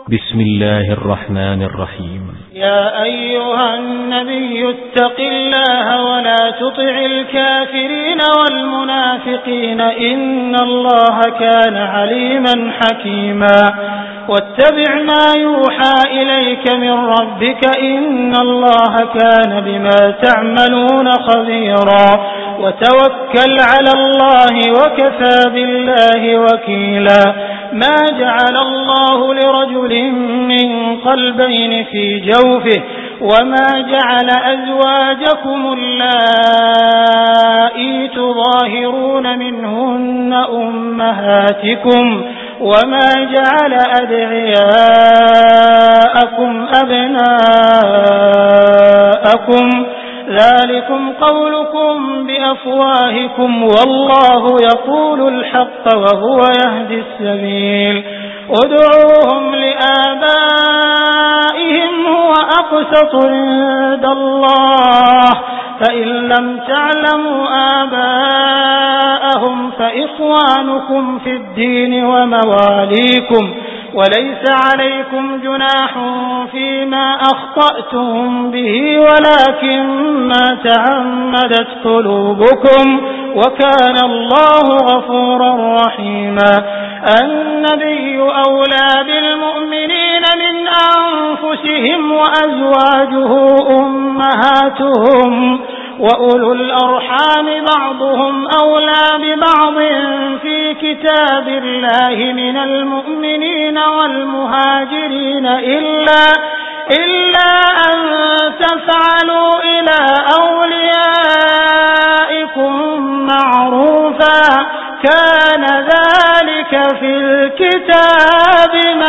بسم الله الرحمن الرحيم. يا أيها النبي اتق الله ولا تطع الكافرين والمنافقين إن الله كان عليما حكيما واتبع ما يوحى إليك من ربك إن الله كان بما تعملون خبيرا وتوكل على الله وكفى بالله وكيلا ما جعل الله لرجل من قلبين في جوفه وما جعل أزواجكم اللائي تظاهرون منهن أمهاتكم وما جعل أدعياءكم أبناءكم ذلكم قولكم بأفواهكم والله يقول الحق وهو يهدي السبيل ادعوهم لآبائهم هو أقسط عند الله فإن لم تعلموا آباءهم فإخوانكم في الدين ومواليكم وليس عليكم جناح فيما أخطأتم به ولكن ما تعمدت قلوبكم وكان الله غفورا رحيما النبي أولى بالمؤمنين من أنفسهم وأزواجه أمهاتهم وأولو الأرحام بعضهم أولى ببعض في كتاب الله من المؤمنين والمهاجرين إلا أن تفعلوا إلى أوليائكم معروفا كان ذلك في الكتاب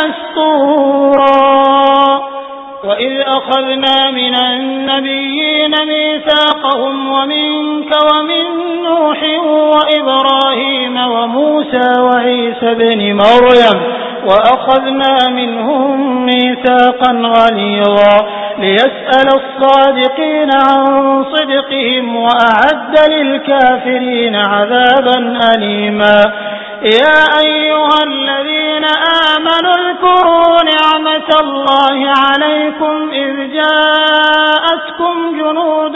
مسطورا وإذ أخذنا من النبيين ميثاقهم ومنك ومن نوح وإبراهيم وموسى وعيسى بن مريم وأخذنا منهم ميثاقا غليظا ليسأل الصادقين عن صدقهم وأعد للكافرين عذابا أليما يا أيها الذين آمنوا اذكروا نعمة الله عليكم إذ جاءتكم جنود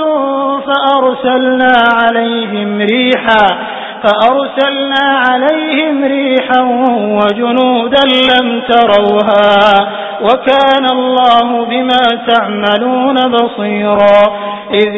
فأرسلنا عليهم ريحا وجنودا لم تروها وكان الله بما تعملون بصيرا إذ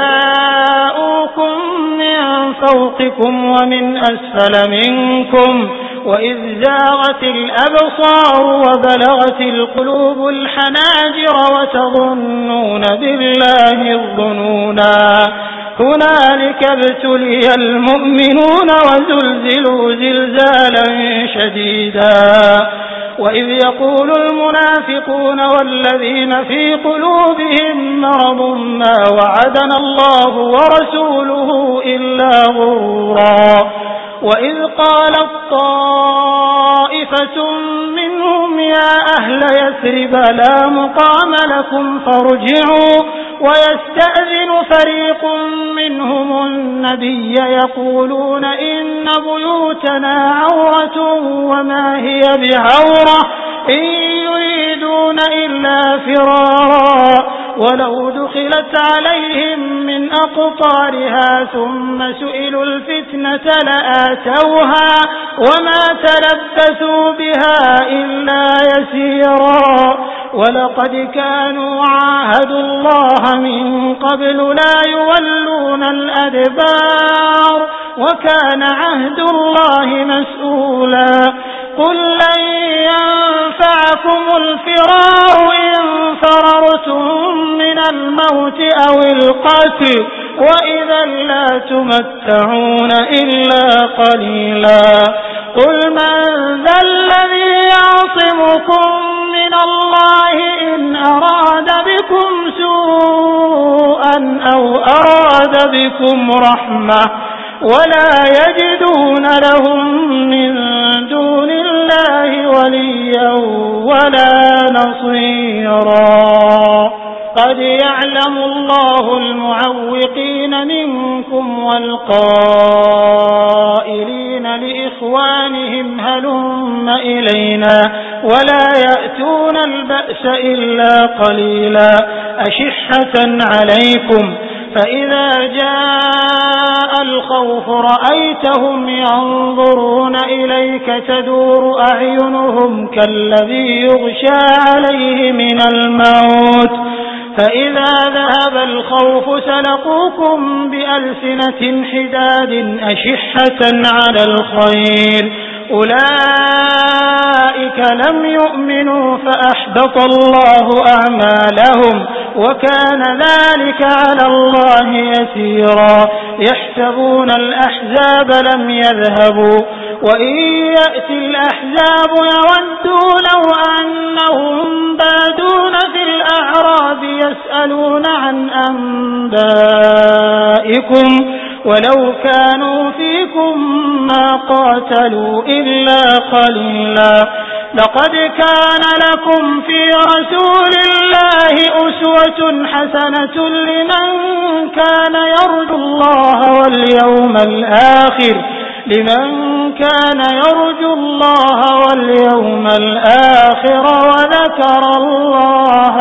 جاءوكم من فوقكم ومن أسفل منكم وإذ زاغت الأبصار وبلغت القلوب الحناجر وتظنون بالله الظنونا هنالك ابتلي المؤمنون وزلزلوا زلزالا شديدا وإذ يقول المنافقون والذين في قلوبهم مرض ما وعدنا الله ورسوله إلا غرورا وإذ قالت طائفة منهم يا أهل يثرب لا مقام لكم فارجعوا ويستأذن فريق منهم النبي يقولون إن بيوتنا عورة وما هي بعورة إن يريدون إلا فرارا ولو دخلت عليهم من أقطارها ثم سئلوا الفتنة لآتوها وما تلبثوا بها إلا يسيرا ولقد كانوا عاهدوا الله من قبل لا يولون الأدبار وكان عهد الله مسؤولا قل لن ينفعكم الفرار إن فررتم من الموت أو القتل وإذا لا تمتعون إلا قليلا قل من ذا الذي يعصمكم من الله إن أراد بكم سوءا أو أراد بكم رحمة ولا يجدون لهم من دون الله وليا ولا نصيرا قد يعلم الله المعوقين منكم والقائلين لإخوانهم هلم إلينا ولا يأتون البأس إلا قليلا أشحة عليكم فإذا جاء الخوف رأيتهم ينظرون إليك تدور أعينهم كالذي يغشى عليه من الموت فإذا ذهب الخوف سلقوكم بألسنة حداد أشحة على الخير أولئك لم يؤمنوا فأحبط الله أعمالهم وكان ذلك على الله يسيرا يحسبون الأحزاب لم يذهبوا وإن يأتي الأحزاب يودوا لو أنهم بادون في الأعراب يسألون عن أنبائكم ولو كانوا فيكم ما قاتلوا إلا قليلا لقد كان لكم في رسول الله أسوة حسنة لمن كان يرجو الله واليوم الآخر وذكر الله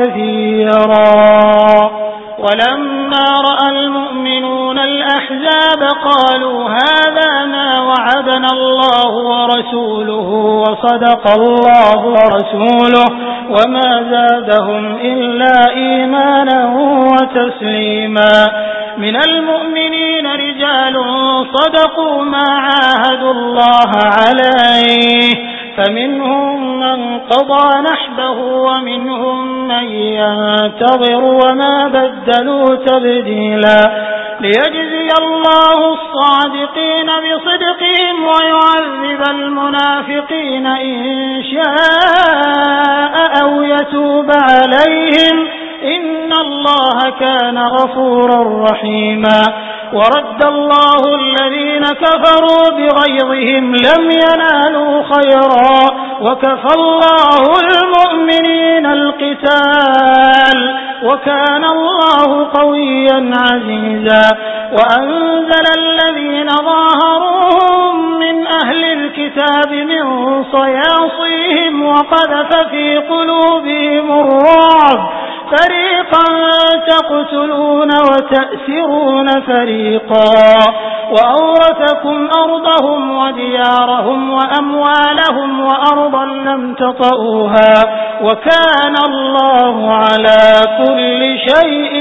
كثيرا ولما رأى المؤمنون الأحزاب قالوا هذا ما وعدنا الله ورسوله وصدق الله ورسوله وما زادهم إلا إيمانا وتسليما من المؤمنين رجال صدقوا ما عاهدوا الله عليه فمنهم من قضى نحبه ومنهم من ينتظر وما بدلوا تبديلا ليجزي الله الصادقين بصدقهم ويعذب المنافقين إن شاء أو يتوب عليهم إن الله كان غفورا رحيما ورد الله الذين كفروا بغيظهم لم ينالوا خيرا وكفى الله المؤمنين القتال وكان الله قويا عزيزا وأنزل الذين ظاهروهم من أهل الكتاب من صياصيهم وقذف في قلوبهم الرعب فريقا تقتلون وتأسرون فريقا وأورثكم أرضهم وديارهم وأموالهم وأرضا لم تطئوها وكان الله على كل شيء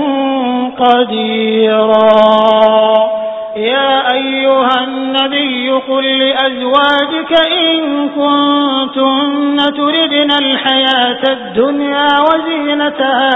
قديرا يا أيها النبي قل لأزواجك إن كنتن تردن الحياة الدنيا وزينتها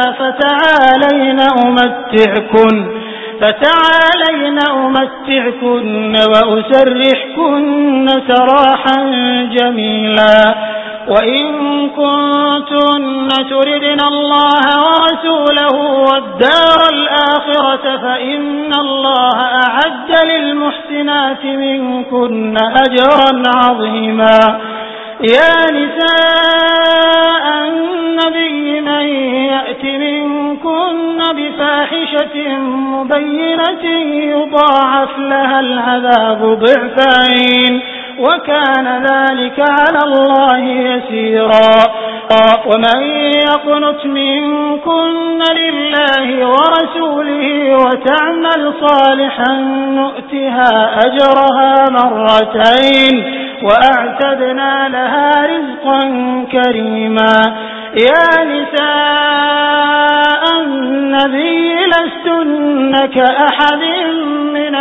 فتعالين أمتعكن وأسرحكن سراحا جميلا وإن كنتن تردن الله ورسوله والدار الآخرة فإن الله أعد للمحسنات منكن أجرا عظيما يا نساء النبي من يأت منكن بفاحشة مبينة يضاعف لها العذاب ضعفين وكان ذلك على الله يسيرا ومن يقنت منكن لله ورسوله وتعمل صالحا نؤتها أجرها مرتين وأعتدنا لها رزقا كريما يا نساء النبي لستن كأحد من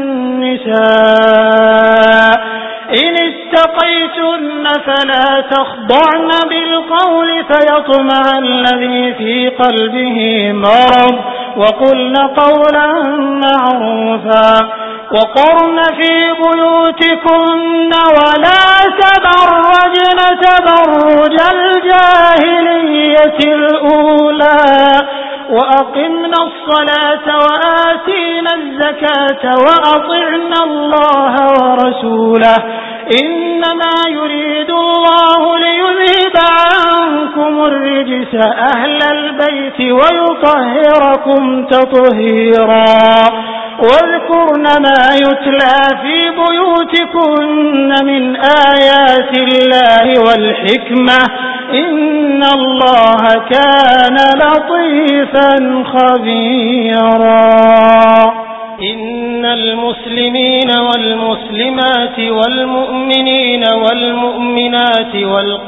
النساء إن استقيتن فلا تخضعن بالقول فيطمع الذي في قلبه مرض وقلن قولا معروفا وقرن في بيوتكن ولا تبرجن تبرج الجاهلية الأولى وأقمنا الصلاة وآتينا الزكاة وأطعنا الله ورسوله إنما يريد الله ليذهب عنكم الرجس أهل البيت ويطهركم تطهيرا واذكرن ما يتلى في بيوتكن من آيات الله والحكمة إن الله كان لطيفا خبيرا. إن المسلمين والمسلمات والمؤمنين والمؤمنات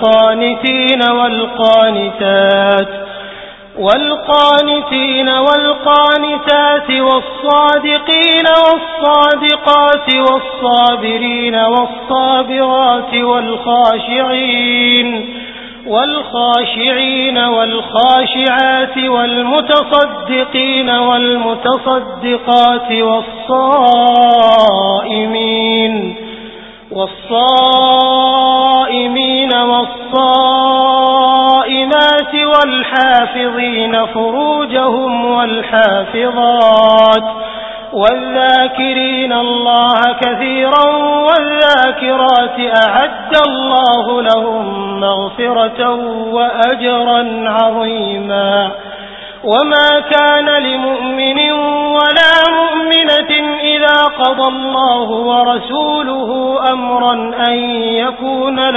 والقانتين والقانتات والصادقين والصادقات والصابرين والصابرات والخاشعين والخاشعات والمتصدقين والمتصدقات والصائمين والصائمات والحافظين فروجهم والحافظات والذاكرين الله كثيرا والذاكرات أعد الله لهم مغفرة وأجرا عظيما. وما كان لمؤمن ولا مؤمنة إذا قضى الله ورسوله أمرا أن يكون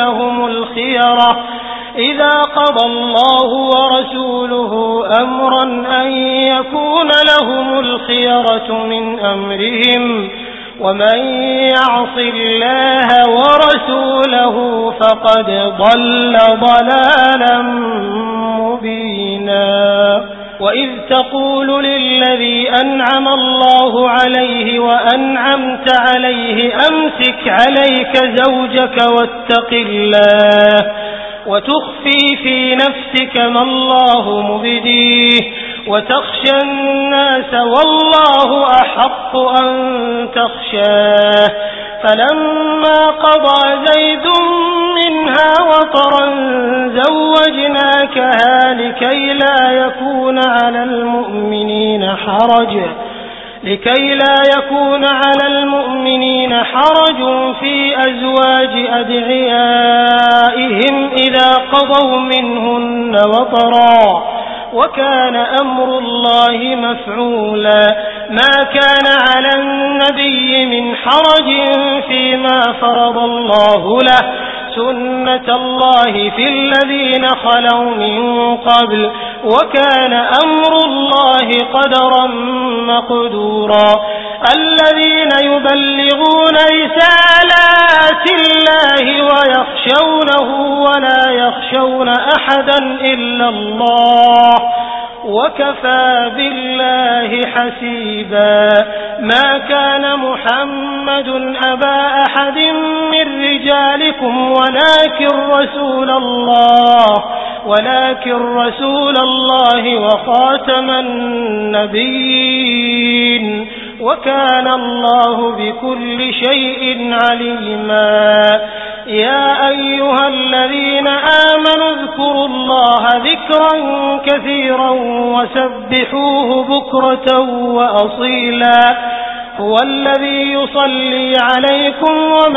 لهم الخيرة من أمرهم ومن يعص الله ورسوله فقد ضل ضلالا مبينا. وإذ تقول للذي أنعم الله عليه وأنعمت عليه أمسك عليك زوجك واتق الله وتخفي في نفسك ما الله مبديه وتخشى الناس والله أحق أن تخشاه. فلما قضى زيد منها وطرا زوجناكها لكي لا يكون على المؤمنين حرج في أزواج أدعيائهم إذا قضوا منهن وطرا وكان أمر الله مفعولا. ما كان على النبي من حرج فيما فرض الله له سنة الله في الذين خلوا من قبل وكان أمر الله قدرا مقدورا. الذين يبلغون رسالات الله ويخشونه ولا يخشون أحدا إلا الله وكفى بالله حسيبا. ما كان محمد أبا أحد من رجالكم ولكن رسول الله وخاتم النبيين وكان الله بكل شيء عليما. يا أيها الذين آمنوا اذكروا الله ذكرا كثيرا وسبحوه بكرة وأصيلا. هو الذي يصلي عليكم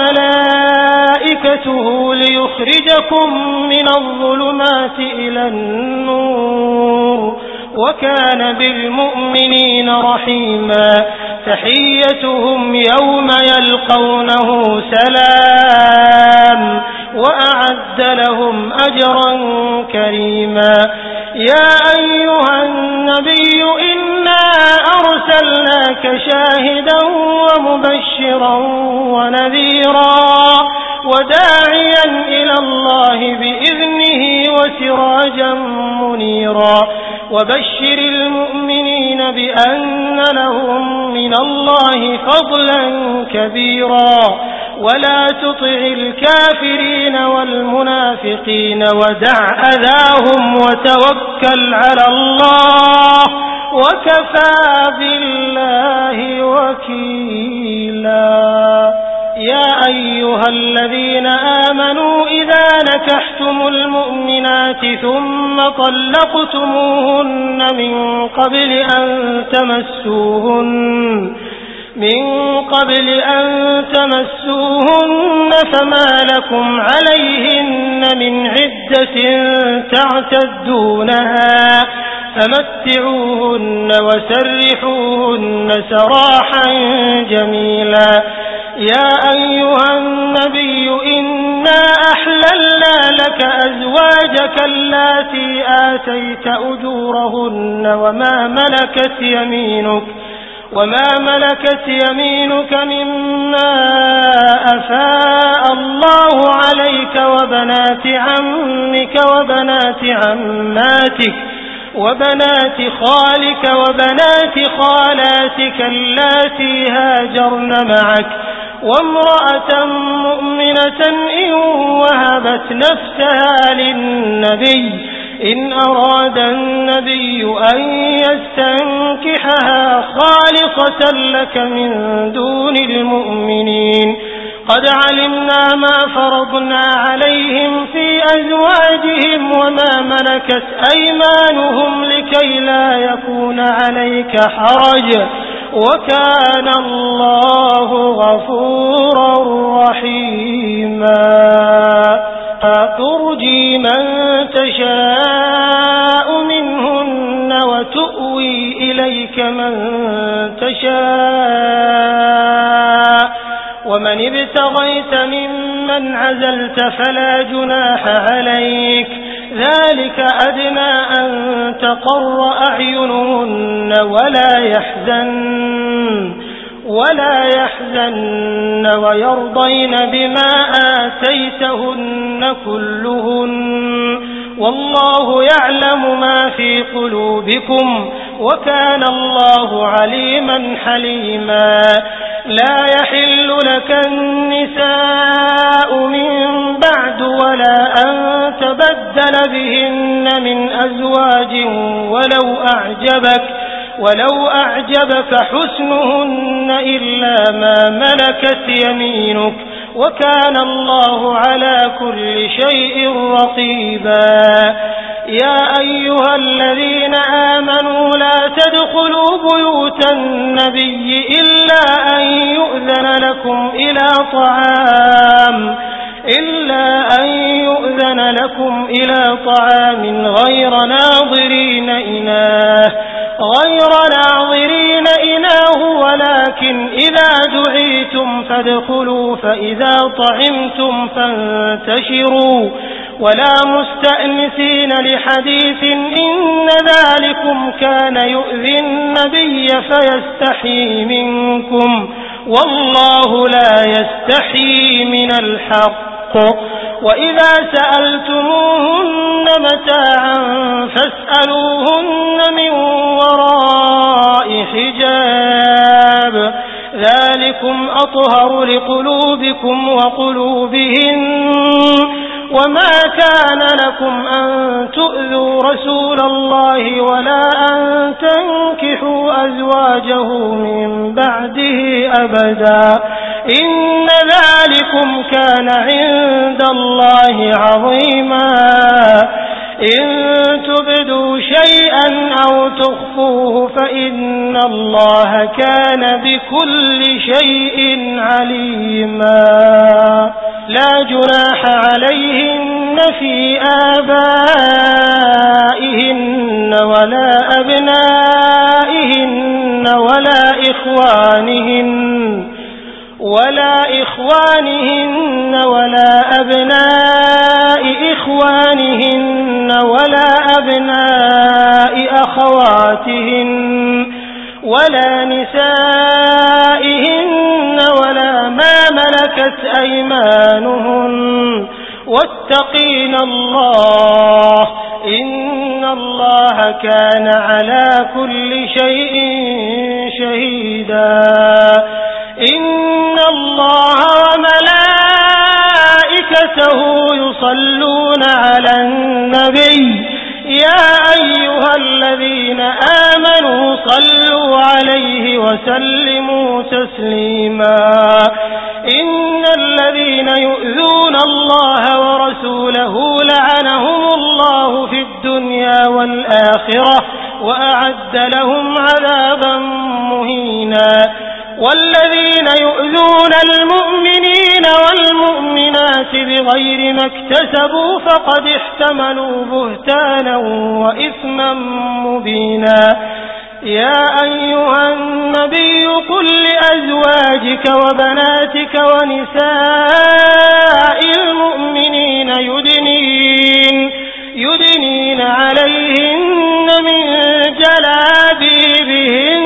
وملائكته ليخرجكم من الظلمات إلى النور وكان بالمؤمنين رحيما. تحيتهم يوم يلقونه سلام وأعد لهم أجرا كريما. يا أيها النبي إنا أرسلناك شاهدا ومبشرا ونذيرا وداعيا إلى الله بإذنه وسراجا منيرا. وبشر المؤمنين بأن لهم من الله فضلا كبيرا. ولا تطع الكافرين والمنافقين ودع أذاهم وتوكل على الله وكفى بالله وكيلا. يا أيها الذين آمنوا إذا نكحتم المؤمنات ثم طلقتموهن من قبل أن تمسوهن فما لكم عليهن من عدة تعتدونها فمتعوهن وسرحوهن سراحا جميلا. يا أيها النبي إنا أحللنا لك أزواجك اللاتي آتيت أجورهن وما ملكت يمينك مما أفاء الله عليك وبنات عمك وبنات عماتك وبنات خالك وبنات خالاتك اللاتي هاجرن معك وامرأة مؤمنة إن وهبت نفسها للنبي إن أراد النبي أن يستنكحها خالصة لك من دون المؤمنين. قد علمنا ما فرضنا عليهم في أزواجهم وما ملكت أيمانهم لكي لا يكون عليك حرج وكان الله غفورا رحيما. ترجي من تشاء منهن وتؤوي إليك من تشاء ومن ابتغيت ممن عزلت فلا جناح عليك ذلك أدنى أن تقر أعينهن ولا يحزن ويرضين بما آتيتهن كلهن والله يعلم ما في قلوبكم وكان الله عليما حليما. لا يحل لك النساء من بعد ولا أن تبدل بهن من أزواج ولو أعجبك حسنهن إلا ما ملكت يمينك وكان الله على كل شيء رقيبا. يا أيها الذين آمنوا لا تدخلوا بيوت النبي إلا أن يؤذن لكم إلى طعام غير ناظرين إناه ولكن إذا دعيتم فادخلوا فإذا طعمتم فانتشروا ولا مستأنسين لحديث إن ذلكم كان يؤذي النبي فيستحيي منكم والله لا يستحيي من الحق. وإذا سألتموهن متاعا فاسألوهن من وراء حجاب ذلكم أطهر لقلوبكم وقلوبهن. وما كان لكم أن تؤذوا رسول الله ولا أن تنكحوا أزواجه من بعده أبدا إن ذلكم كان عند الله عظيما. إن تبدوا شيئا أو تخفوه فإن الله كان بكل شيء عليما. لا جناح عليهن في آبائهن ولا أبنائهن ولا إخوانهن ولا أبناء إخوانهن ولا أبناء أخواتهن ولا نسائهن ولا ما ملكت أيمانهن واتقين الله إن الله كان على كل شيء شهيدا. إن الله وملائكته يصلون على النبي يا أيها الذين آمنوا صلوا عليه وسلموا تسليما. إن الذين يؤذون الله ورسوله لعنهم الله في الدنيا والآخرة وأعد لهم عذابا مهينا. والذين يؤذون المؤمنين والمؤمنات بغير بغير ما اكتسبوا فقد احتملوا بهتانا وإثما مبينا. يا أيها النبي قل لأزواجك وبناتك ونساء المؤمنين يدنين عليهن من جلابيبهن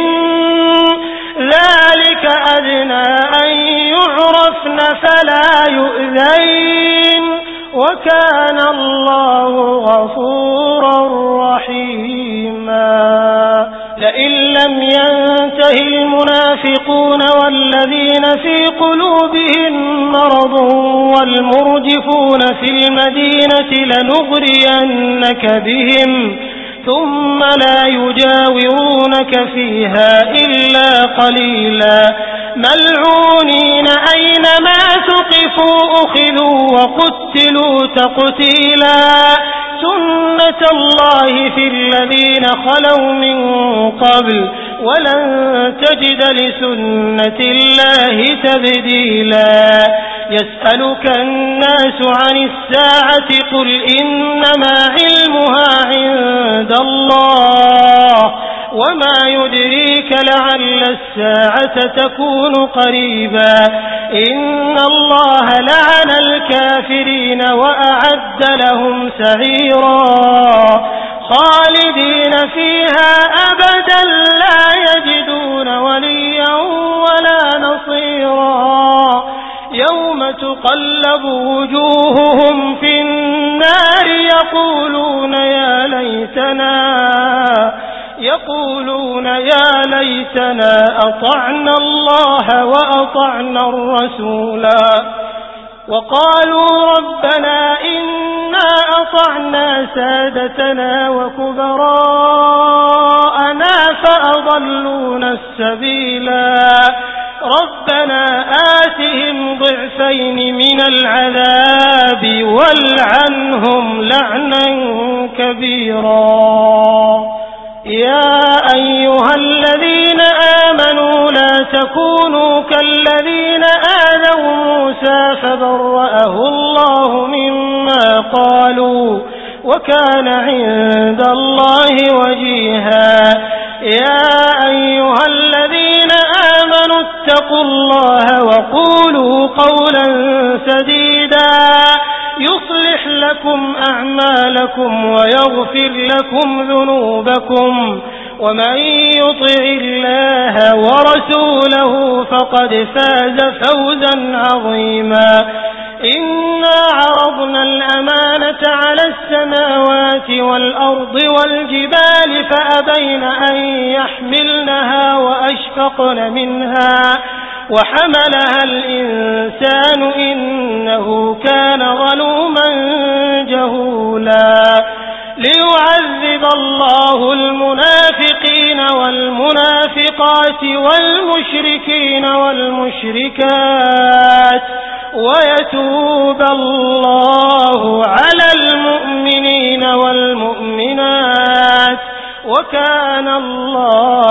ذلك أدنى أن يعرفن فلا يؤذين وكان الله غفورا رحيما. لئن لم ينته المنافقون والذين في قلوبهم مرض والمرجفون في المدينة لنغرينك بهم ثم لا يجاورونك فيها إلا قليلا ملعونين أينما ثقفوا أخذوا وقتلوا تقتيلا. سنة الله في الذين خلوا من قبل ولن تجد لسنة الله تبديلا. يسألك الناس عن الساعة قل إنما علمها عند الله وما يدريك لعل الساعة تكون قريبا. إن الله لعن الكافرين وأعد لهم سعيرا خالدين فيها أبدا لا يجدون وليا ولا نصيرا. يوم تقلب وجوههم في النار يقولون يا ليتنا أطعنا الله وأطعنا الرسولا وقالوا ربنا إنا أطعنا سادتنا وكبراءنا فأضلونا السبيلا. ربنا آتهم ضعفين من العذاب والعنهم لعنا كبيرا. يا أيها الذين آمنوا لا تكونوا كالذين آذوا موسى فبرأه الله مما قالوا وكان عند الله وجيها. يا أيها الذين آمنوا اتقوا الله وقولوا قولا سديدا يصلح لكم أعمالكم ويغفر لكم ذنوبكم ومن يطع الله ورسوله فقد فاز فوزا عظيما. إنا عرضنا الأمانة على السماوات والأرض والجبال فأبين أن يحملنها وأشفقن منها وحملها الإنسان إنه كان ظلوما جهولا. ليعذب الله المنافقين والمنافقات والمشركين والمشركات ويتوب الله على المؤمنين والمؤمنات وكان الله